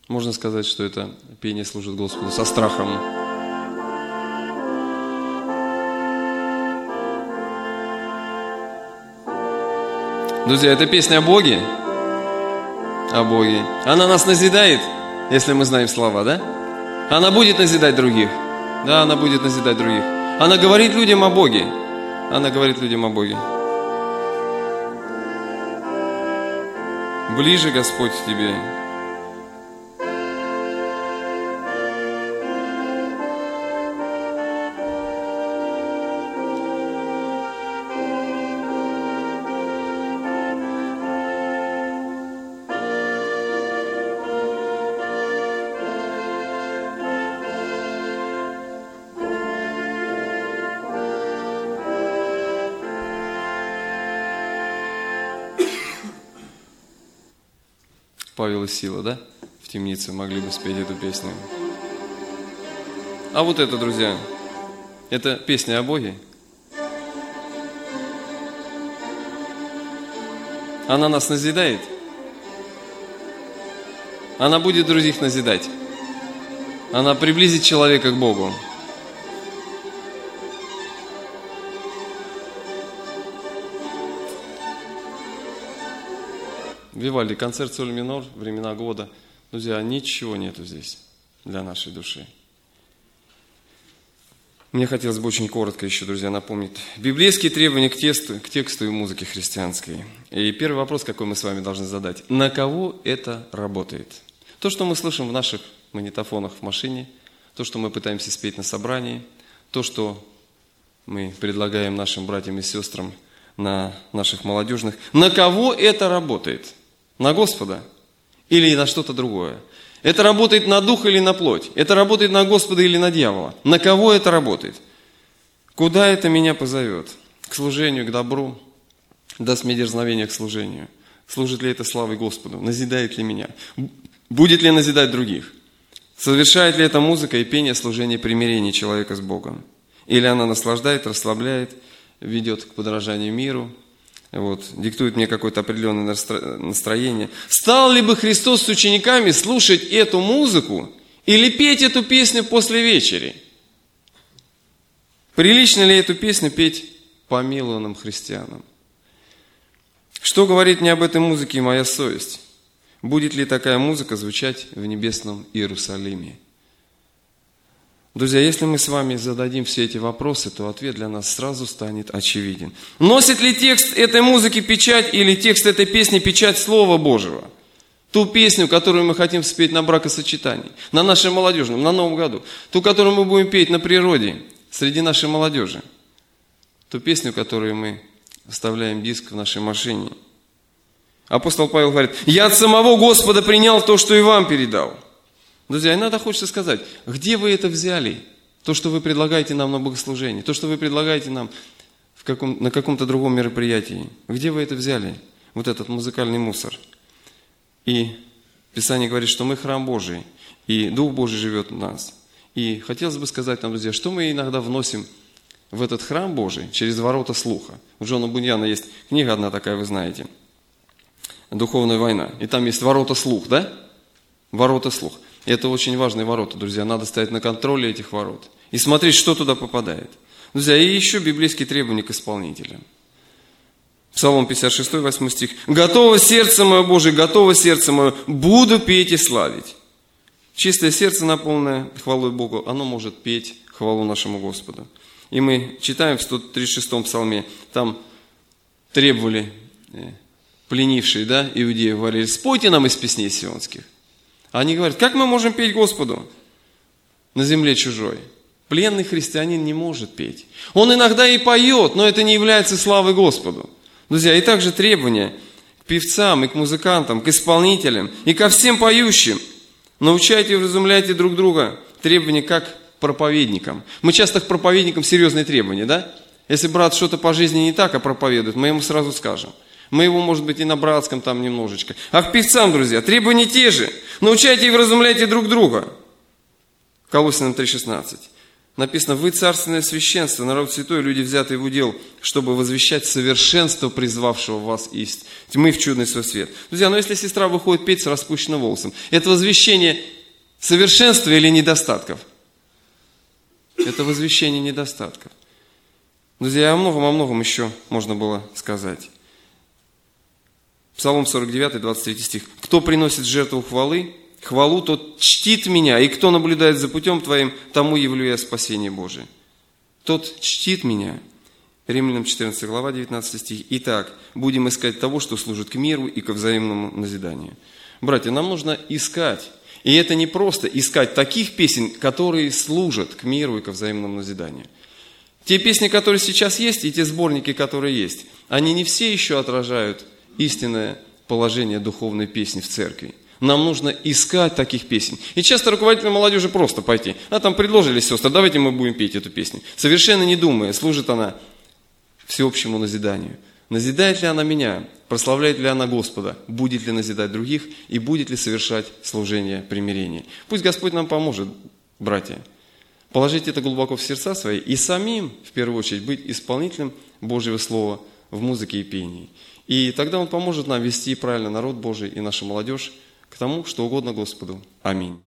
Можно сказать, что это пение служит Господу со страхом. Друзья, это песня о Боге. О Боге. Она нас назидает, если мы знаем слова, да? Она будет назидать других. Да, она будет назидать других. Она говорит людям о Боге. Она говорит людям о Боге. Ближе, Господь, к Тебе. Павел и Сила, да? В темнице могли бы спеть эту песню. А вот это, друзья, это песня о Боге. Она нас назидает. Она будет других назидать. Она приблизит человека к Богу. Вивальди, концерт соль минор, времена года. Друзья, ничего нету здесь для нашей души. Мне хотелось бы очень коротко еще, друзья, напомнить библейские требования к тексту и музыке христианской. И первый вопрос, какой мы с вами должны задать. На кого это работает? То, что мы слышим в наших магнитофонах в машине, то, что мы пытаемся спеть на собрании, то, что мы предлагаем нашим братьям и сестрам на наших молодежных. На кого это работает? На Господа или на что-то другое? Это работает на дух или на плоть? Это работает на Господа или на дьявола? На кого это работает? Куда это меня позовет? К служению, к добру? Даст мне дерзновение к служению? Служит ли это славой Господу? Назидает ли меня? Будет ли назидать других? Совершает ли эта музыка и пение служение примирения человека с Богом? Или она наслаждает, расслабляет, ведет к подражанию миру? Вот, диктует мне какое-то определенное настроение. Стал ли бы Христос с учениками слушать эту музыку или петь эту песню после вечери? Прилично ли эту песню петь помилованным христианам? Что говорит мне об этой музыке моя совесть? Будет ли такая музыка звучать в небесном Иерусалиме? Друзья, если мы с вами зададим все эти вопросы, то ответ для нас сразу станет очевиден. Носит ли текст этой музыки печать или текст этой песни печать Слова Божьего? Ту песню, которую мы хотим спеть на бракосочетании, на нашем молодежном, на Новом году. Ту, которую мы будем петь на природе, среди нашей молодежи. Ту песню, которую мы вставляем диск в нашей машине. Апостол Павел говорит: «Я от самого Господа принял то, что и вам передал». Друзья, иногда хочется сказать, где вы это взяли? То, что вы предлагаете нам на богослужении, то, что вы предлагаете нам на каком-то другом мероприятии. Где вы это взяли? Вот этот музыкальный мусор. И Писание говорит, что мы храм Божий, и Дух Божий живет в нас. И хотелось бы сказать нам, друзья, что мы иногда вносим в этот храм Божий через ворота слуха. У Джона Буньяна есть книга одна такая, вы знаете, «Духовная война». И там есть ворота слух, да? Ворота слух. И это очень важные ворота, друзья. Надо стоять на контроле этих ворот и смотреть, что туда попадает. Друзья, и еще библейские требования к исполнителям. Псалом 56, 8 стих. «Готово сердце мое, Боже, готово сердце мое, буду петь и славить». Чистое сердце, наполненное хвалой Богу, оно может петь хвалу нашему Господу. И мы читаем в 136 псалме, там требовали пленившие, да, иудеи, говорили: «Спойте нам из песней сионских». Они говорят: как мы можем петь Господу на земле чужой? Пленный христианин не может петь. Он иногда и поет, но это не является славой Господу. Друзья, и также требования к певцам, и к музыкантам, к исполнителям, и ко всем поющим. Научайте и вразумляйте друг друга. Требования как к проповедникам. Мы часто к проповедникам серьезные требования, да? Если брат что-то по жизни не так, а проповедует, мы ему сразу скажем. Мы его, может быть, и на братском там немножечко. А к певцам, друзья, требования те же. Научайте и вразумляйте друг друга. Колоссянам 3,16. Написано: вы царственное священство, народ святой, люди, взятые в удел, чтобы возвещать совершенство призвавшего вас из тьмы в чудный свой свет. Друзья, но если сестра выходит петь с распущенным волосом, это возвещение совершенства или недостатков? Это возвещение недостатков. Друзья, о многом еще можно было сказать. Псалом 49, 23 стих. «Кто приносит жертву хвалу, тот чтит меня, и кто наблюдает за путем твоим, тому явлю я спасение Божие». Тот чтит меня. Римлянам 14 глава, 19 стих. «Итак, будем искать того, что служит к миру и ко взаимному назиданию». Братья, нам нужно искать. И это не просто искать таких песен, которые служат к миру и ко взаимному назиданию. Те песни, которые сейчас есть, и те сборники, которые есть, они не все еще отражают истинное положение духовной песни в церкви. Нам нужно искать таких песен. И часто руководители молодежи просто пойти. Там предложили сестры, давайте мы будем петь эту песню. Совершенно не думая, служит она всеобщему назиданию. Назидает ли она меня? Прославляет ли она Господа? Будет ли назидать других? И будет ли совершать служение примирения? Пусть Господь нам поможет, братья. Положить это глубоко в сердца свои и самим, в первую очередь, быть исполнителем Божьего Слова в музыке и пении. И тогда Он поможет нам вести правильно народ Божий и нашу молодежь к тому, что угодно Господу. Аминь.